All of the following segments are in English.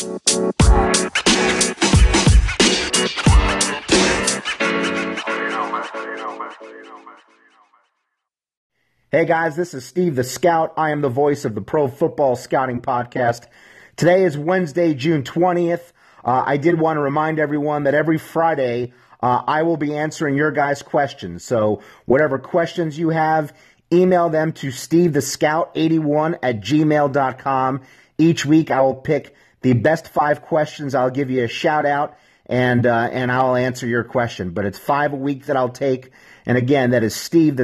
Hey guys, this is Steve the Scout. I am the voice of the Pro Football Scouting Podcast. Today is Wednesday, June 20th. I did want to remind everyone that every Friday I will be answering your guys' questions. So whatever questions you have, email them to stevethescout81@gmail.com. Each week I will pick the best 5 questions. I'll give you a shout out and I'll answer your question. But it's 5 a week that I'll take. And again, that is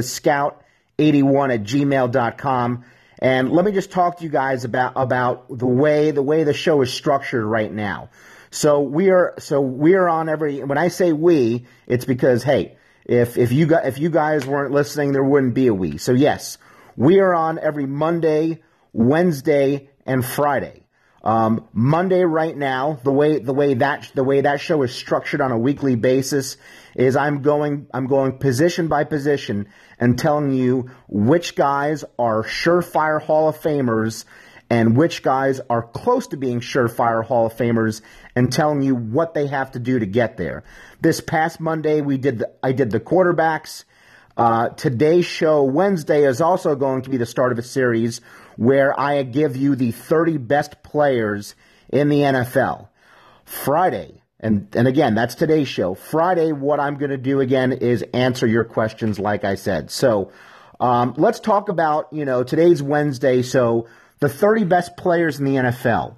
stevethescout81@gmail.com. And let me just talk to you guys about the way the show is structured right now. So we are on every, when I say we, it's because, hey, if you guys weren't listening, there wouldn't be a we. So yes, we are on every Monday, Wednesday, and Friday. Monday right now, the way that show is structured on a weekly basis is I'm going position by position and telling you which guys are surefire Hall of Famers and which guys are close to being surefire Hall of Famers and telling you what they have to do to get there. This past Monday I did the quarterbacks. Today's show, Wednesday, is also going to be the start of a series where I give you the 30 best players in the NFL. Friday, and again, that's today's show. Friday, what I'm going to do again is answer your questions like I said. So let's talk about, today's Wednesday, so the 30 best players in the NFL.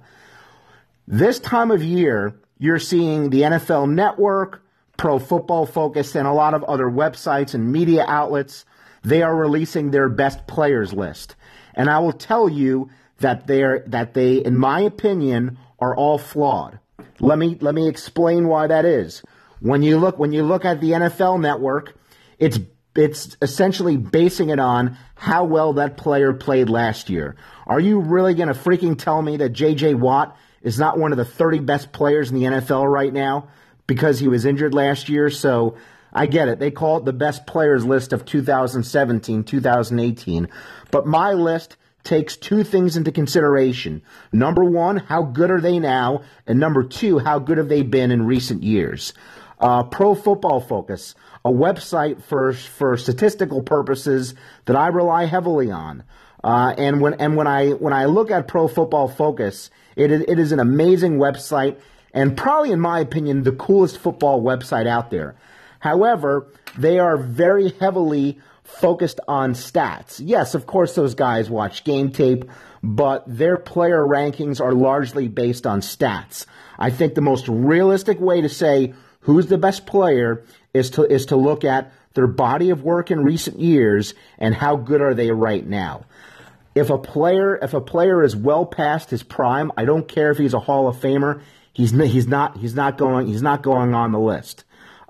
This time of year, you're seeing the NFL Network, Pro Football Focus, and a lot of other websites and media outlets. They are releasing their best players list. And I will tell you that they, in my opinion, are all flawed. Let me explain why that is. When you look at the NFL Network, it's essentially basing it on how well that player played last year. Are you really going to freaking tell me that J.J. Watt is not one of the 30 best players in the NFL right now because he was injured last year? So I get it. They call it the best players list of 2017, 2018. But my list takes 2 things into consideration. Number 1, how good are they now? And number 2, how good have they been in recent years? Pro Football Focus, a website for statistical purposes that I rely heavily on. And when I look at Pro Football Focus, it is an amazing website and probably, in my opinion, the coolest football website out there. However, they are very heavily focused on stats. Yes, of course, those guys watch game tape, but their player rankings are largely based on stats. I think the most realistic way to say who's the best player is to look at their body of work in recent years and how good are they right now. If a player is well past his prime, I don't care if he's a Hall of Famer, he's not going on the list.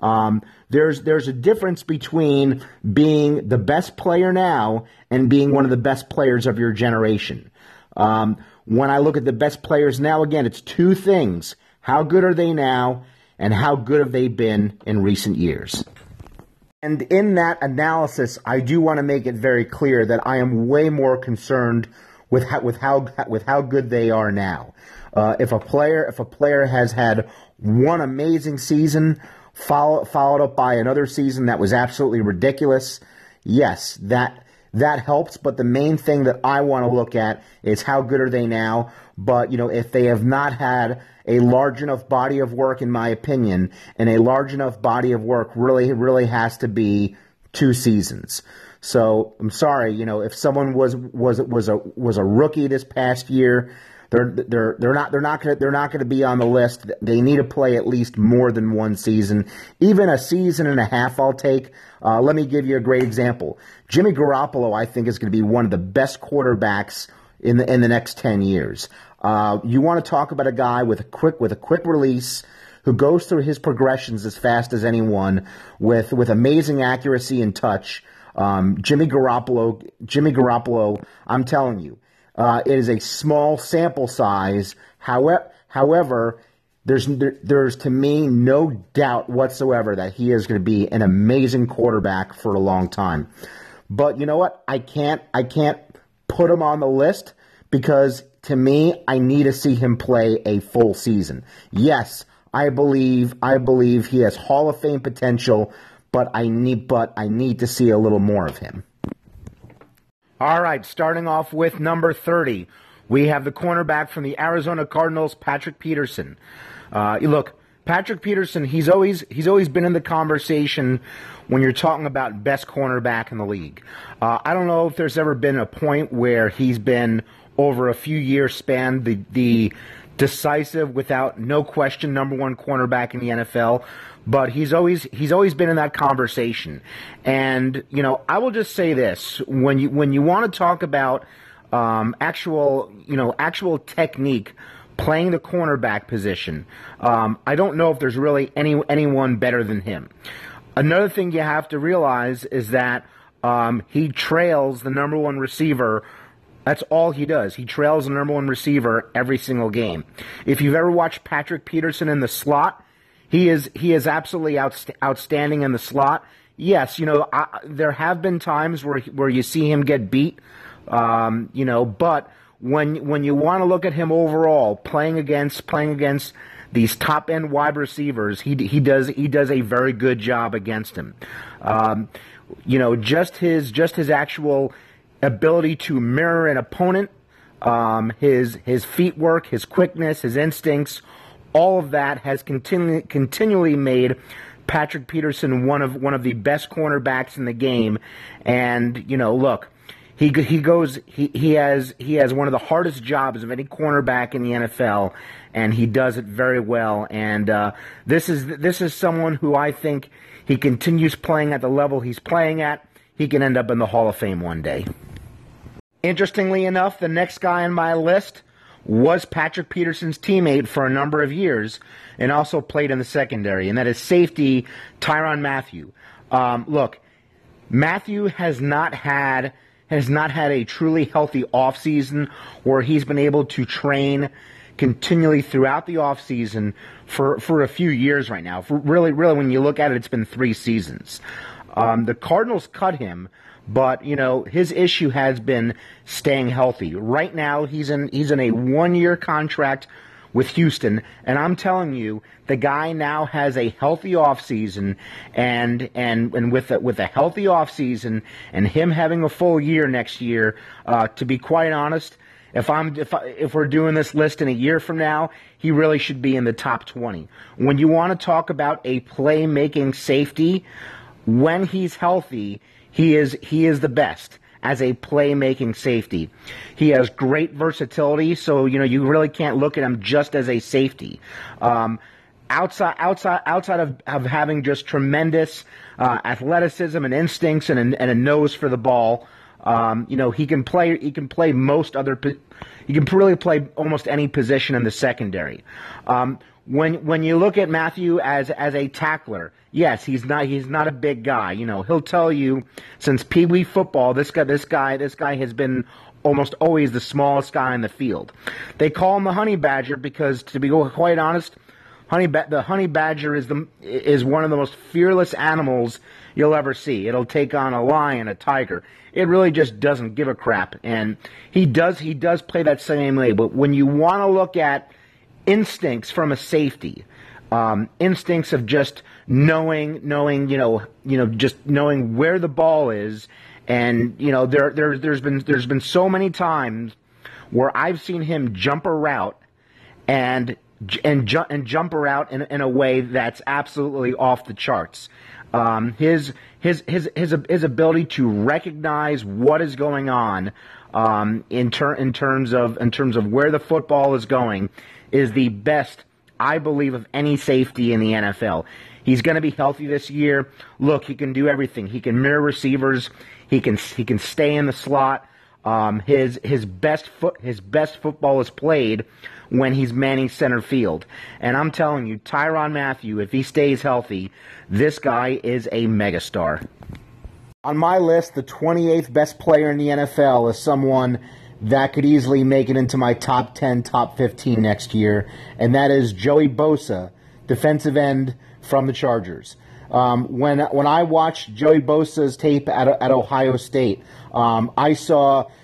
There's a difference between being the best player now and being one of the best players of your generation. When I look at the best players now, again, it's 2 things. How good are they now, and how good have they been in recent years? And in that analysis, I do want to make it very clear that I am way more concerned with how good they are now. If a player has had one amazing season, followed up by another season that was absolutely ridiculous, yes, that helps. But the main thing that I want to look at is how good are they now. But if they have not had a large enough body of work, in my opinion, and a large enough body of work really has to be 2 seasons. So I'm sorry, if someone was a rookie this past year, they're not going to be on the list. They need to play at least more than 1 season, even a season and a half. I'll take. Let me give you a great example. Jimmy Garoppolo, I think, is going to be one of the best quarterbacks in the next 10 years. You want to talk about a guy with a quick release who goes through his progressions as fast as anyone with amazing accuracy and touch. Jimmy Garoppolo, I'm telling you, it is a small sample size. However, there's to me no doubt whatsoever that he is going to be an amazing quarterback for a long time. But you know what? I can't put him on the list because to me, I need to see him play a full season. Yes, I believe he has Hall of Fame potential, but I need to see a little more of him. All right, starting off with number 30, we have the cornerback from the Arizona Cardinals, Patrick Peterson. Look, Patrick Peterson, he's always been in the conversation when you're talking about best cornerback in the league. I don't know if there's ever been a point where he's been over a few years span the decisive, without no question, number one cornerback in the NFL. But he's always been in that conversation. And I will just say this: when you want to talk about actual technique, playing the cornerback position, I don't know if there's really anyone better than him. Another thing you have to realize is that he trails the number one receiver. That's all he does. He trails the number one receiver every single game. If you've ever watched Patrick Peterson in the slot, he is absolutely outstanding in the slot. Yes, there have been times where you see him get beat, but when you want to look at him overall, playing against these top end wide receivers, he does a very good job against him. Just his actual ability to mirror an opponent, his feet work, his quickness, his instincts, all of that has continually made Patrick Peterson one of the best cornerbacks in the game. And look, he has one of the hardest jobs of any cornerback in the NFL, and he does it very well. And this is someone who I think, he continues playing at the level he's playing at, he can end up in the Hall of Fame one day. Interestingly enough, the next guy on my list was Patrick Peterson's teammate for a number of years and also played in the secondary, and that is safety Tyrann Mathieu. Look, Mathieu has not had a truly healthy offseason where he's been able to train continually throughout the offseason for a few years right now. Really, when you look at it, it's been 3 seasons. The Cardinals cut him, but his issue has been staying healthy. Right now, he's in a 1-year contract with Houston, and I'm telling you, the guy now has a healthy offseason, and with a healthy offseason and him having a full year next year, to be quite honest, if we're doing this list in a year from now, he really should be in the top 20. When you want to talk about a playmaking safety, when he's healthy, he is the best as a playmaking safety. He has great versatility, so you really can't look at him just as a safety. Outside of having just tremendous athleticism and instincts and a nose for the ball, he can really play almost any position in the secondary. When you look at Mathieu as a tackler, yes, he's not a big guy. He'll tell you since Pee Wee football, this guy has been almost always the smallest guy in the field. They call him the Honey Badger because, to be quite honest, the honey badger is one of the most fearless animals you'll ever see. It'll take on a lion, a tiger. It really just doesn't give a crap, and he does play that same way. But when you want to look at instincts from a safety, instincts of just knowing, just knowing where the ball is, and there's been so many times where I've seen him jump a route and jump a route in a way that's absolutely off the charts. His ability to recognize what is going on in terms of where the football is going is the best, I believe, of any safety in the NFL. He's going to be healthy this year. Look, he can do everything. He can mirror receivers. He can stay in the slot. His best football is played when he's manning center field. And I'm telling you, Tyrann Mathieu, if he stays healthy, this guy is a megastar. On my list, the 28th best player in the NFL is someone that could easily make it into my top 10, top 15 next year, and that is Joey Bosa, defensive end from the Chargers. When I watched Joey Bosa's tape at Ohio State, I saw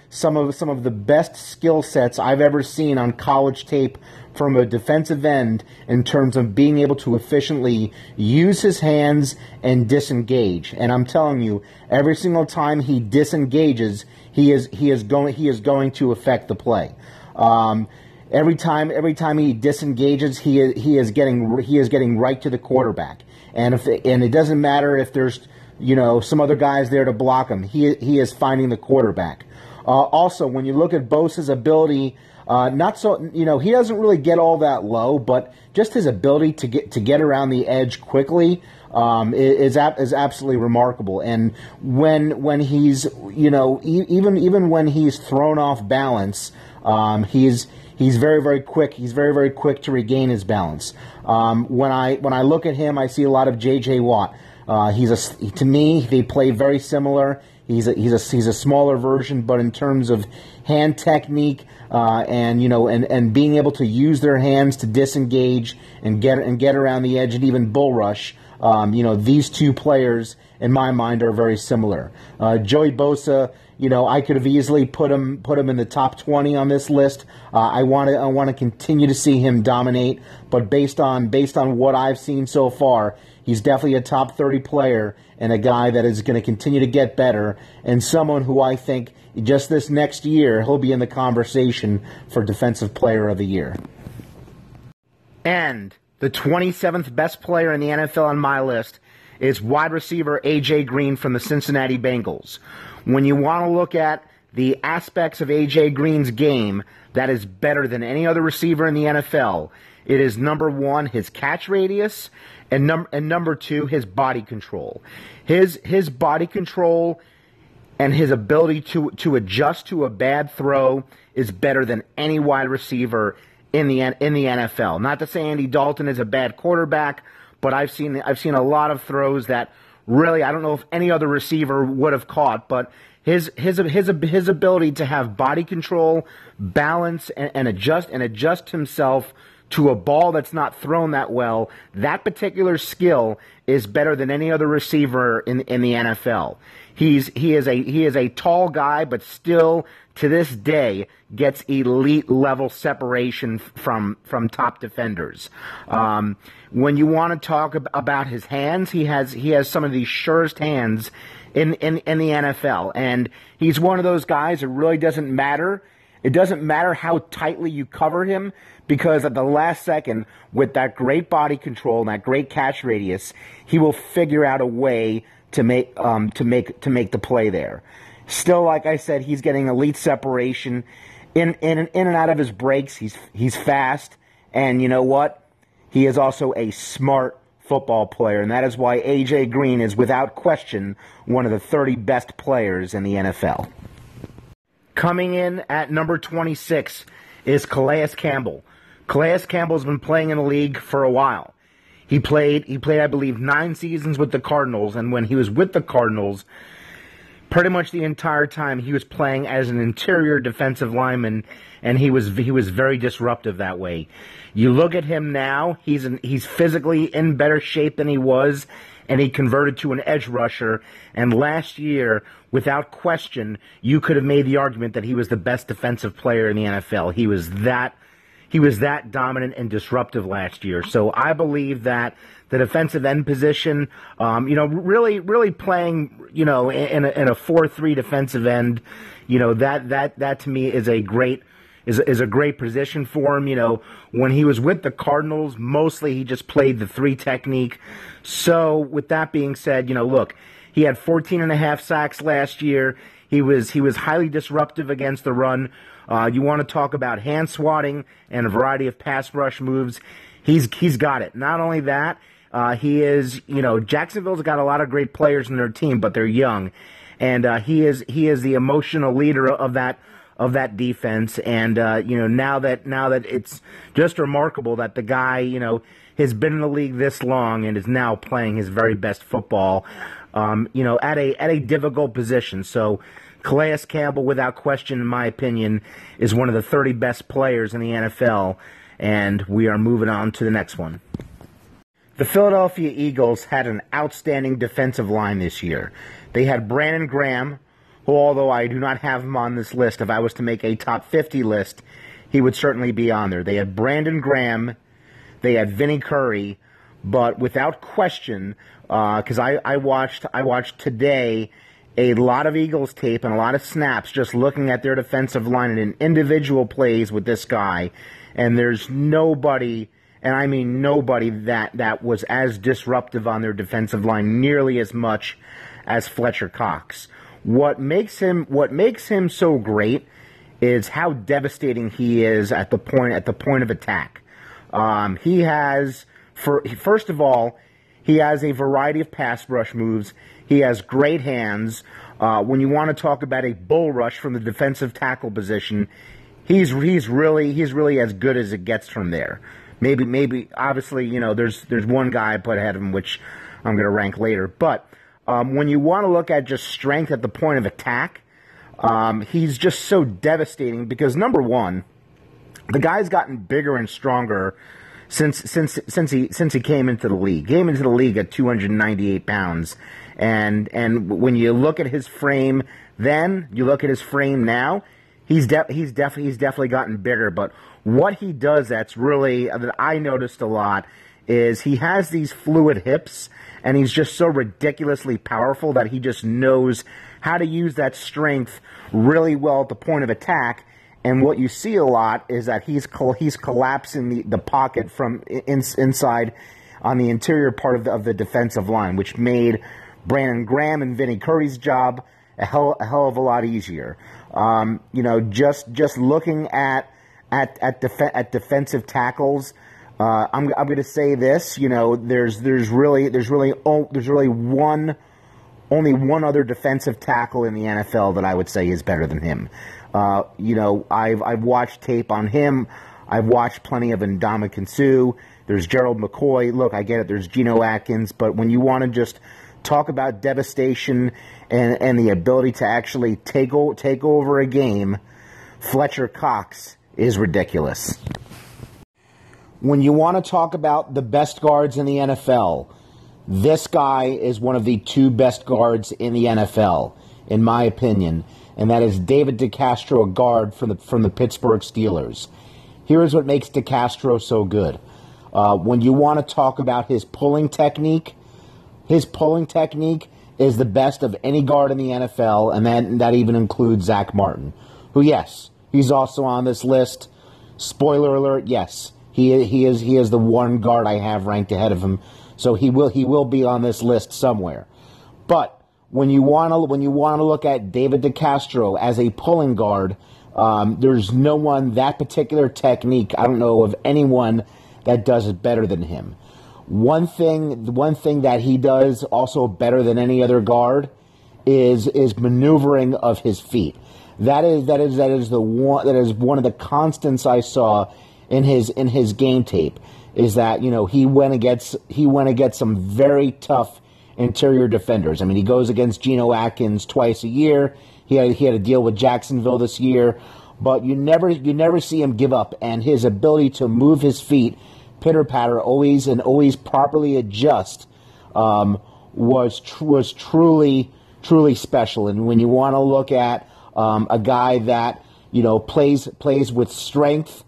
some of the best skill sets I've ever seen on college tape from a defensive end in terms of being able to efficiently use his hands and disengage. And I'm telling you, every single time he disengages, he is going to affect the play. Every time he disengages, he is getting right to the quarterback. And it doesn't matter if there's some other guys there to block him. He is finding the quarterback. Also, when you look at Bosa's ability, he doesn't really get all that low, but just his ability to get around the edge quickly is absolutely remarkable. And when he's even when he's thrown off balance, he's very, very quick. He's very, very quick to regain his balance. When I look at him, I see a lot of J.J. Watt. To me, they play very similar. He's a smaller version, but in terms of hand technique and being able to use their hands to disengage and get around the edge and even bull rush, these two players in my mind are very similar. Joey Bosa, I could have easily put him in the top 20 on this list. I want to continue to see him dominate, but based on what I've seen so far, he's definitely a top 30 player and a guy that is going to continue to get better, and someone who I think just this next year he'll be in the conversation for Defensive Player of the Year. And the 27th best player in the NFL on my list is wide receiver A.J. Green from the Cincinnati Bengals. When you want to look at the aspects of A.J. Green's game that is better than any other receiver in the NFL, it is number one, his catch radius, and number two, his body control. His body control and his ability to adjust to a bad throw is better than any wide receiver in the NFL. Not to say Andy Dalton is a bad quarterback, but I've seen a lot of throws that really I don't know if any other receiver would have caught, but his ability to have body control, balance, and adjust himself to a ball that's not thrown that well, that particular skill is better than any other receiver in the NFL. He is a tall guy, but still to this day gets elite level separation from top defenders. When you want to talk about his hands, he has some of the surest hands in the NFL, and he's one of those guys. It really doesn't matter. It doesn't matter how tightly you cover him, because at the last second, with that great body control and that great catch radius, he will figure out a way to make the play there. Still, like I said, he's getting elite separation in and out of his breaks. He's fast, and you know what? He is also a smart football player, and that is why A.J. Green is without question one of the 30 best players in the NFL. Coming in at number 26 is Calais Campbell. Calais Campbell's been playing in the league for a while. He played, I believe, 9 seasons with the Cardinals, and when he was with the Cardinals, pretty much the entire time he was playing as an interior defensive lineman, and he was very disruptive that way. You look at him now; he's physically in better shape than he was, and he converted to an edge rusher. And last year, without question, you could have made the argument that he was the best defensive player in the NFL. He was that dominant and disruptive last year. So I believe that the defensive end position, really playing, in a 4-3 defensive end, that to me is a great position for him. When he was with the Cardinals, mostly he just played the 3 technique. So with that being said, look, he had 14.5 sacks last year. He was highly disruptive against the run. You want to talk about hand swatting and a variety of pass rush moves. He's got it. Not only that, Jacksonville's got a lot of great players in their team, but they're young, and he is the emotional leader of that defense. And now that it's just remarkable that the guy has been in the league this long and is now playing his very best football, at a difficult position. So Calais Campbell, without question, in my opinion, is one of the 30 best players in the NFL, and we are moving on to the next one. The Philadelphia Eagles had an outstanding defensive line this year. They had Brandon Graham, who, although I do not have him on this list, if I was to make a top 50 list, he would certainly be on there. They had Brandon Graham, they had Vinny Curry, but without question, because I watched today a lot of Eagles tape and a lot of snaps just looking at their defensive line and in individual plays with this guy, and there's nobody, and I mean nobody, that was as disruptive on their defensive line nearly as much as Fletcher Cox. What makes him so great is how devastating he is at the point of attack. He has, first of all, he has a variety of pass rush moves. He has great hands. When you want to talk about a bull rush from the defensive tackle position, he's really as good as it gets from there. Maybe obviously, there's one guy I put ahead of him, which I'm going to rank later. But when you want to look at just strength at the point of attack, he's just so devastating because, number one, the guy's gotten bigger and stronger since he came into the league. Came into the league at 298 pounds, and when you look at his frame then, you look at his frame now, he's definitely gotten bigger. But what he does that I noticed a lot is he has these fluid hips, and he's just so ridiculously powerful that he just knows how to use that strength really well at the point of attack. And what you see a lot is that he's collapsing the pocket from inside on the interior part of the defensive line, which made Brandon Graham and Vinny Curry's job a hell of a lot easier. Just looking at defensive tackles, I'm going to say this. There's really only one other defensive tackle in the NFL that I would say is better than him. I've watched tape on him. I've watched plenty of Ndamukong Suh. There's Gerald McCoy. Look, I get it. There's Geno Atkins. But when you want to just talk about devastation and the ability to actually take over a game, Fletcher Cox is ridiculous. When you want to talk about the best guards in the NFL, this guy is one of the two best guards in the NFL, in my opinion, and that is David DeCastro, a guard from the Pittsburgh Steelers. Here is what makes DeCastro so good. When you want to talk about his pulling technique is the best of any guard in the NFL, and that even includes Zach Martin, who, yes, he's also on this list. Spoiler alert, yes, he is the one guard I have ranked ahead of him, so he will be on this list somewhere. But when you want to look at David DeCastro as a pulling guard, there's no one that particular technique. I don't know of anyone that does it better than him. One thing that he does also better than any other guard is maneuvering of his feet. That is one of the constants I saw in his game tape. Is that he went against some very tough interior defenders. I mean, he goes against Geno Atkins twice a year. He had to deal with Jacksonville this year, but you never see him give up. And his ability to move his feet, pitter patter, always properly adjust, was truly special. And when you want to look at a guy that plays with strength,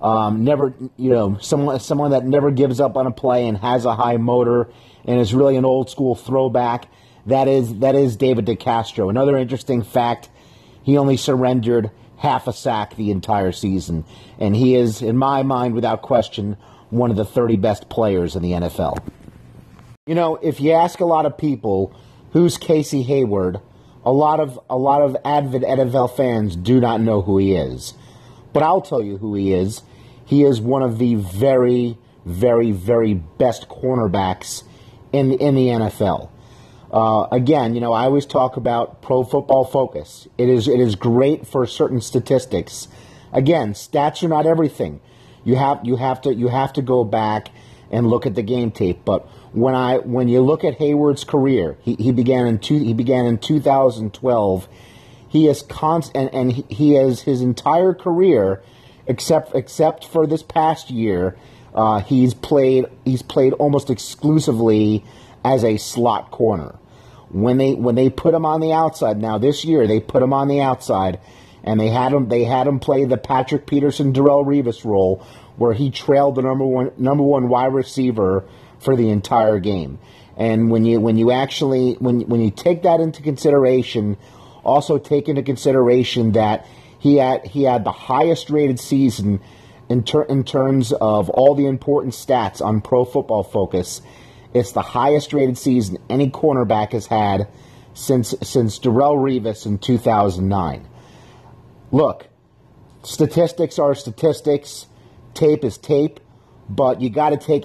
someone that never gives up on a play and has a high motor and is really an old school throwback, that is David DeCastro. Another interesting fact, he only surrendered half a sack the entire season, and he is, in my mind, without question, one of the 30 best players in the NFL. If you ask a lot of people who's Casey Hayward, a lot of avid NFL fans do not know who he is. But I'll tell you who he is. He is one of the very, very, very best cornerbacks in the NFL. Again, I always talk about Pro Football Focus. It is great for certain statistics. Again, stats are not everything. You have to go back and look at the game tape. But when you look at Hayward's career, he began in 2012. He is he has his entire career, except for this past year, he's played almost exclusively as a slot corner. when they put him on the outside. Now this year they put him on the outside, and they had him play the Patrick Peterson, Darrelle Revis role, where he trailed the number one wide receiver for the entire game. And when you take that into consideration, also take into consideration that he had the highest rated season in terms of all the important stats on Pro Football Focus. It's the highest rated season any cornerback has had since Darrelle Revis in 2009. Look, statistics are statistics, tape is tape, but you got to take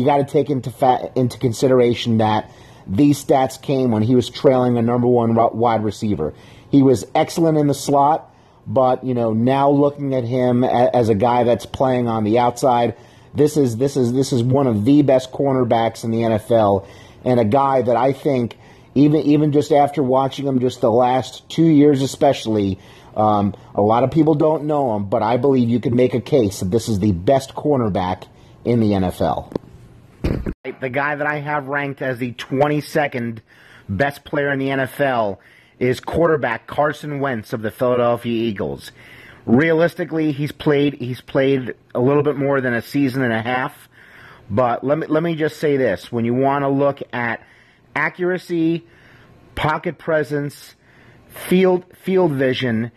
into consideration that these stats came when he was trailing a number one wide receiver. He was excellent in the slot, but now looking at him as a guy that's playing on the outside, this is one of the best cornerbacks in the NFL, and a guy that I think even just after watching him just the last 2 years especially, a lot of people don't know him, but I believe you could make a case that this is the best cornerback in the NFL. The guy that I have ranked as the 22nd best player in the NFL is quarterback Carson Wentz of the Philadelphia Eagles. Realistically, he's played a little bit more than a season and a half, but let me just say this: when you want to look at accuracy, pocket presence, field vision,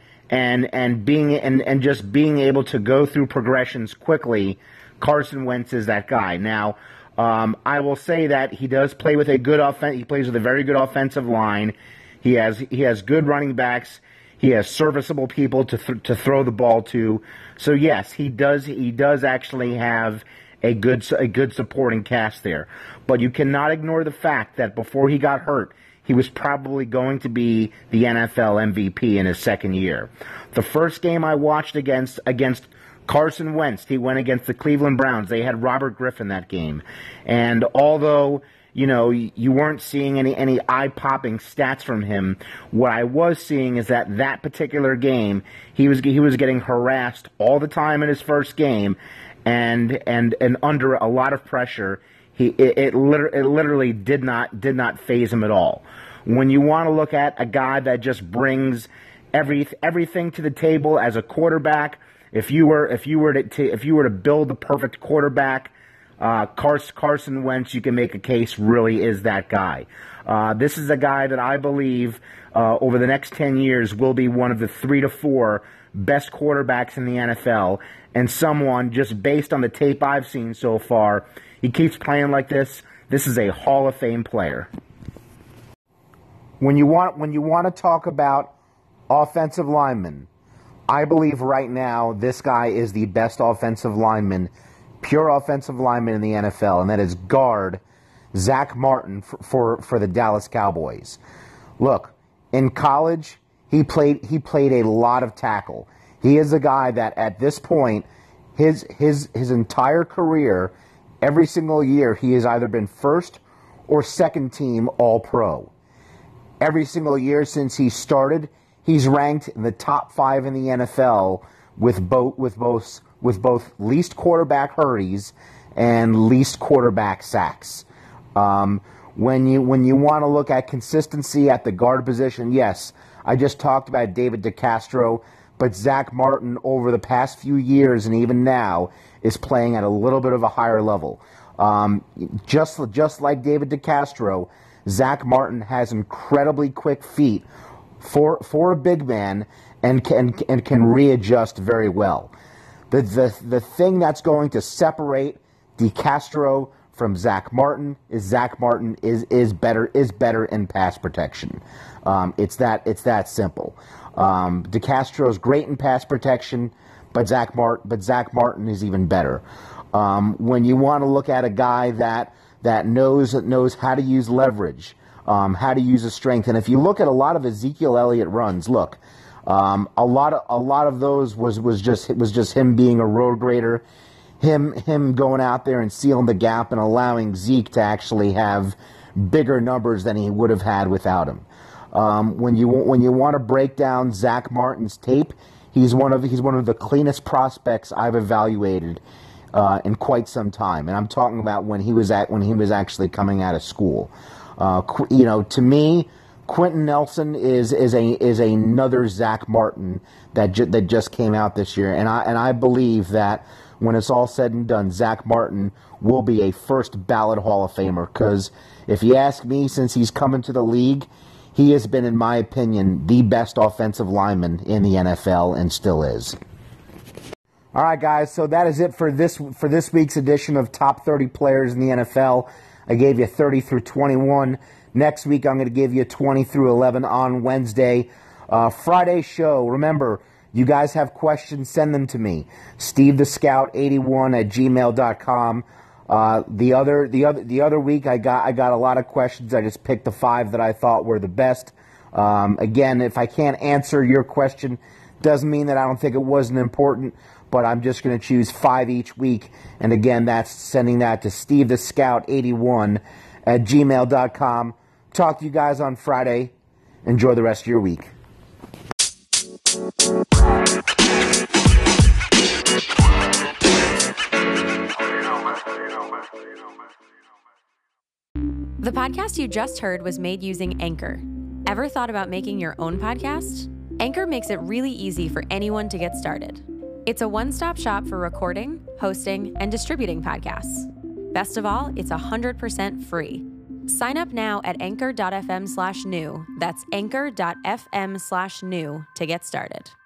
and just being able to go through progressions quickly, Carson Wentz is that guy. Now, I will say that he does play with a good offense. He plays with a very good offensive line. He has good running backs. He has serviceable people to throw the ball to. So yes, he does actually have a good supporting cast there. But you cannot ignore the fact that before he got hurt, he was probably going to be the NFL MVP in his second year. The first game I watched against Carson Wentz, he went against the Cleveland Browns. They had Robert Griffin that game. And although you weren't seeing any eye-popping stats from him, what I was seeing is that particular game, he was getting harassed all the time in his first game, and under a lot of pressure. It literally did not faze him at all. When you want to look at a guy that just brings everything to the table as a quarterback, if you were to build the perfect quarterback, Carson Wentz, you can make a case, really is that guy. This is a guy that I believe over the next 10 years will be one of the 3 to 4 best quarterbacks in the NFL, and someone, just based on the tape I've seen so far, he keeps playing like this. This is a Hall of Fame player. When you want to talk about offensive linemen, I believe right now this guy is the best offensive lineman, pure offensive lineman in the NFL, and that is guard Zach Martin for the Dallas Cowboys. Look, in college, he played a lot of tackle. He is a guy that at this point, his entire career, every single year, he has either been first or second team All-Pro. Every single year since he started, he's ranked in the top 5 in the NFL with both least quarterback hurries and least quarterback sacks. When you want to look at consistency at the guard position, yes, I just talked about David DeCastro, but Zach Martin over the past few years and even now is playing at a little bit of a higher level. Just like David DeCastro, Zach Martin has incredibly quick feet for a big man and can readjust very well. The thing that's going to separate DeCastro from Zach Martin is better in pass protection. It's that simple. DeCastro's great in pass protection, but Zach Martin is even better. When you want to look at a guy that knows how to use leverage, how to use his strength, and if you look at a lot of Ezekiel Elliott runs, look, a lot of those was just him being a road grader, him going out there and sealing the gap and allowing Zeke to actually have bigger numbers than he would have had without him. When you want to break down Zach Martin's tape, he's one of the cleanest prospects I've evaluated in quite some time, and I'm talking about when he was actually coming out of school. To me, Quentin Nelson is another Zach Martin that just came out this year, and I believe that when it's all said and done, Zach Martin will be a first ballot Hall of Famer. Because if you ask me, since he's come into the league, he has been, in my opinion, the best offensive lineman in the NFL, and still is. All right, guys, so that is it for this week's edition of Top 30 Players in the NFL. I gave you 30 through 21. Next week, I'm going to give you 20 through 11 on Wednesday. Friday show, remember, you guys have questions, send them to me. SteveTheScout81@gmail.com. The other week, I got a lot of questions. I just picked the 5 that I thought were the best. Again, if I can't answer your question, doesn't mean that I don't think it wasn't important, but I'm just going to choose 5 each week. And again, that's sending that to SteveTheScout81@gmail.com. Talk to you guys on Friday. Enjoy the rest of your week. The podcast you just heard was made using Anchor. Ever thought about making your own podcast? Anchor makes it really easy for anyone to get started. It's a one-stop shop for recording, hosting, and distributing podcasts. Best of all, it's 100% free. Sign up now at anchor.fm/new. That's anchor.fm/new to get started.